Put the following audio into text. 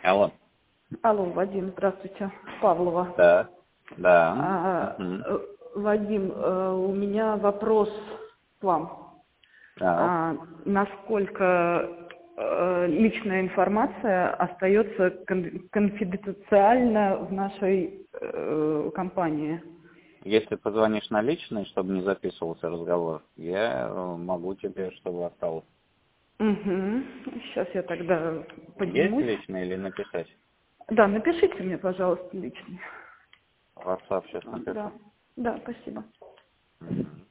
Алло. Алло, Вадим, здравствуйте. Павлова. Да. Да. Вадим, у меня вопрос к вам. Да. Насколько личная информация остается конфиденциально в нашей компании? Если позвонишь на личный, чтобы не записывался разговор, я могу тебе, чтобы осталось. Угу. Сейчас я тогда поднимусь. Есть личный или написать? Да, напишите мне, пожалуйста, личный. WhatsApp сейчас напишу. Да, спасибо. Мгм.